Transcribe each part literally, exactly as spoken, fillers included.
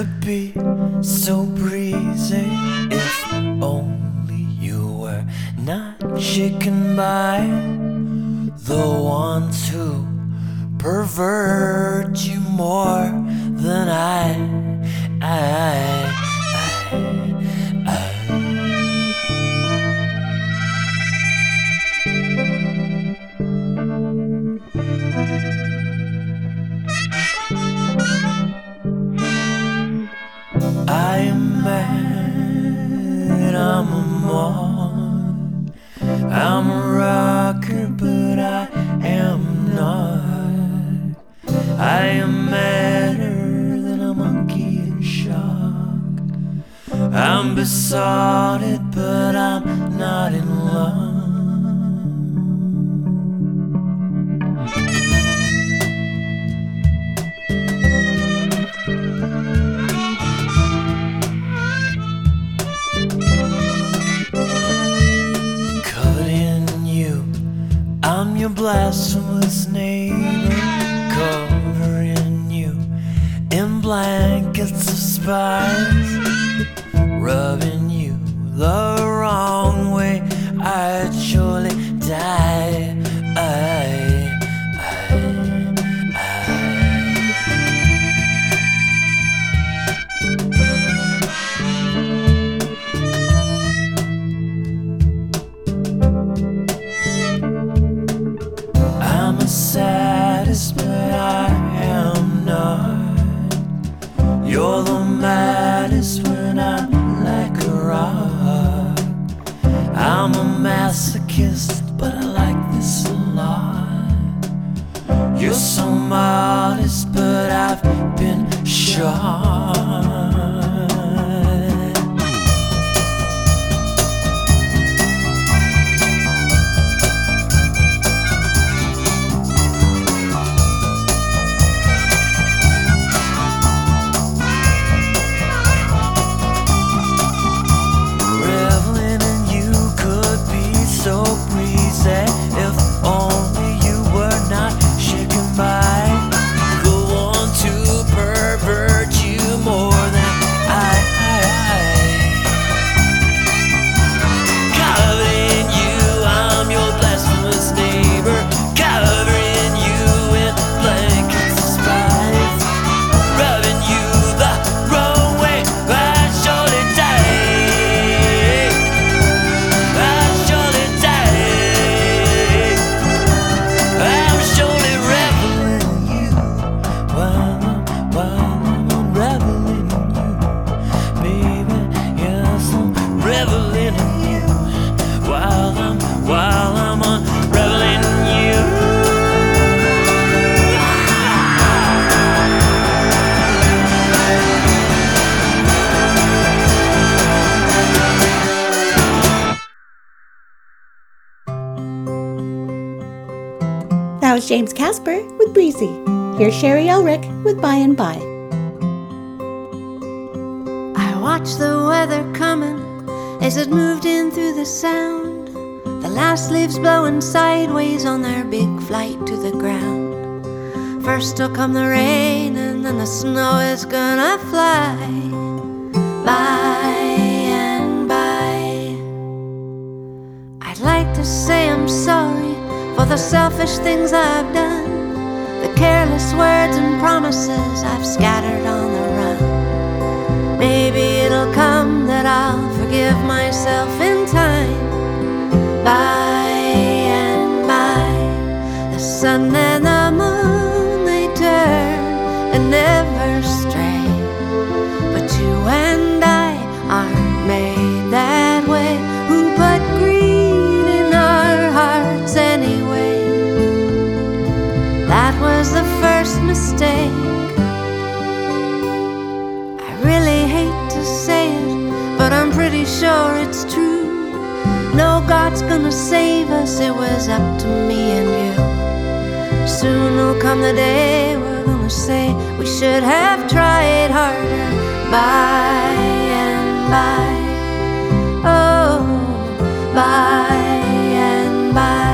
could be so breezy if only you were not shaken by the ones who pervert you more than I, I, I, I. I am mad, I'm a mod, I'm a rocker, but I am not. I am madder than a monkey in shock. I'm besotted, but I'm not in love. I'm your blasphemous neighbor, covering you in blankets of spies, rubbing you the wrong way. I'd surely die. I, I, I'm a sadist, but I am not. You're the maddest when I'm like a rock. I'm a masochist, but I like this a lot. You're so modest, but I've been shot. If only you were not shaken by the one to pervert you more than I, I, I. Covering you, I'm your blasphemous neighbor, covering you in blankets of spice, rubbing you the wrong way. I surely die. I surely die. I'm surely reveling in you while I'm, while I'm unraveling in you, baby. Yes, I'm reveling in you while I'm, while I'm unraveling in you. That was James Casper with Breezy. Here's Sherry Elrick with By and By. I watched the weather coming as it moved in through the sound. The last leaves blowing sideways on their big flight to the ground. First will come the rain and then the snow is gonna fly by and by. I'd like to say I'm sorry for the selfish things I've done, the careless words and promises I've scattered on the run. Maybe it'll come that I'll forgive myself in time. By and by, the sun and the moon, they turn and never stray. But you and I aren't made that way. Who put greed in our hearts anyway? That was the first mistake. I really hate to say it, but I'm pretty sure it's true. No God's gonna save us, it was up to me and you. Soon will come the day we're gonna say we should have tried harder. By and by, oh, by and by.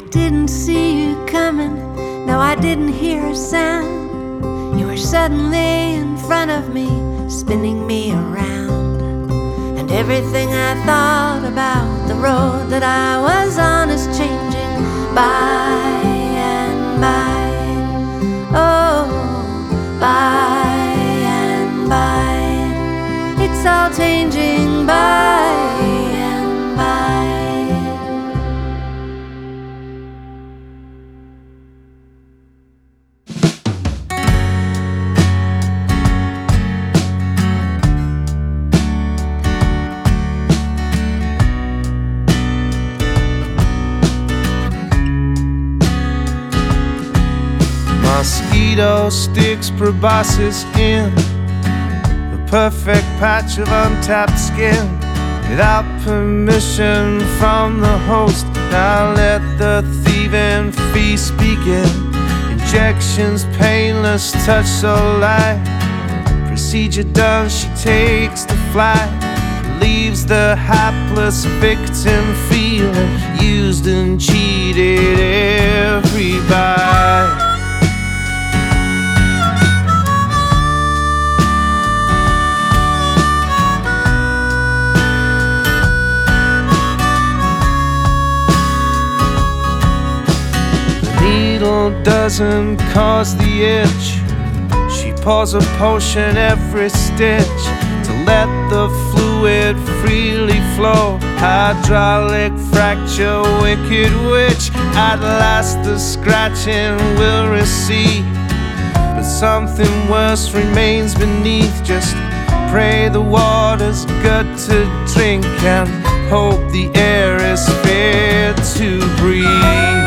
didn't see you coming. No, I didn't hear a sound. You were suddenly in front of me, spinning me around. And everything I thought about the road that I was on is changing by and by. Oh, by and by. It's all changing by and by. Mosquito sticks proboscis in the perfect patch of untapped skin. Without permission from the host, now let the thieving feast begin. Injections painless, touch so light. Procedure done, she takes the flight. Leaves the hapless victim feeling used and cheated every bite. Doesn't cause the itch. She pours a potion every stitch to let the fluid freely flow. Hydraulic fracture, wicked witch. At last the scratching will recede, but something worse remains beneath. Just pray the water's good to drink and hope the air is fit to breathe.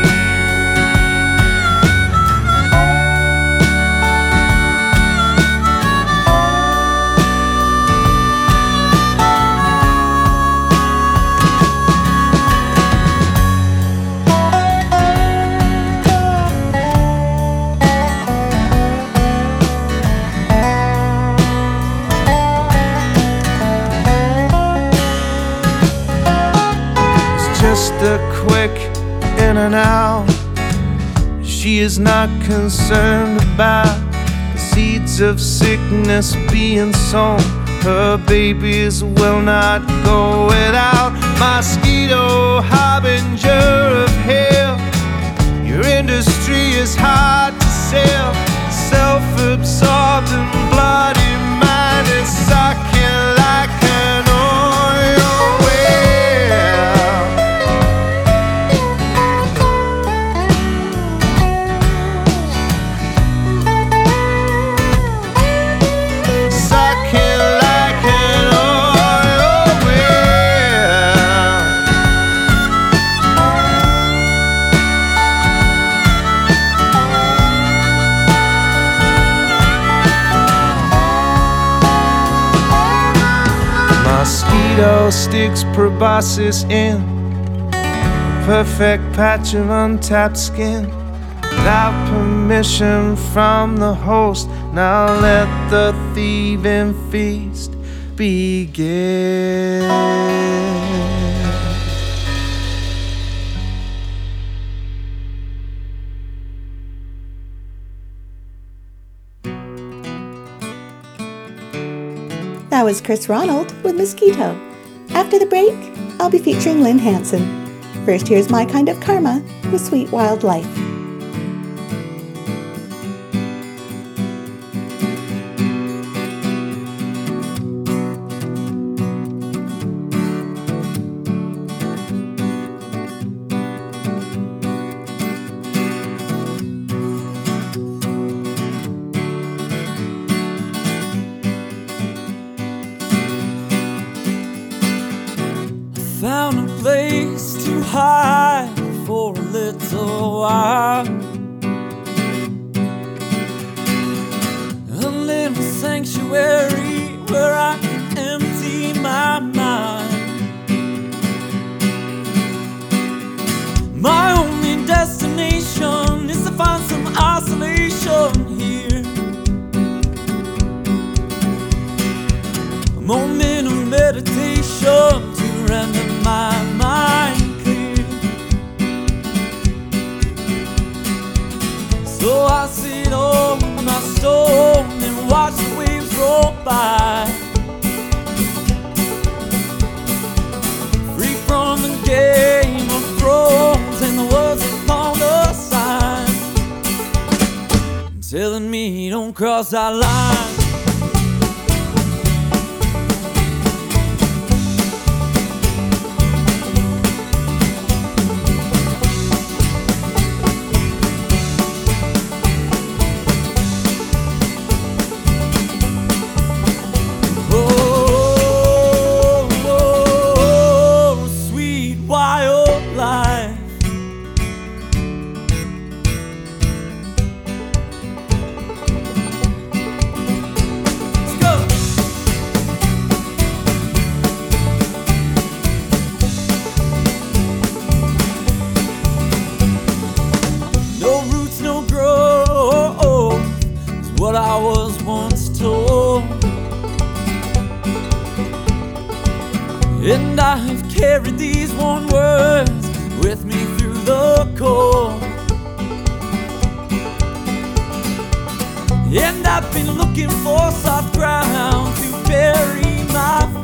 Just a quick in and out. She is not concerned about the seeds of sickness being sown. Her babies will not go without. Mosquito, harbinger of hell. Your industry is hard to sell. Self-absorbed and bloody mind is sucking like an oil well. Mosquito sticks proboscis in a perfect patch of untapped skin. Without permission from the host, now let the thieving feast begin. That was Chris Ronald with Mosquito. After the break, I'll be featuring Lynn Hanson. First, here's My Kind of Karma with Sweet Wild Life. Found a place to hide for a little while, a little sanctuary where I can empty my mind. My only destination is to find some isolation here, a moment of meditation to render my mind clear. don't cross our line. Oh, oh, sweet wild life. Let's go. No roots, no growth is what I was once told. And I have carried these one words with me through the cold. And I've been looking for soft ground to bury my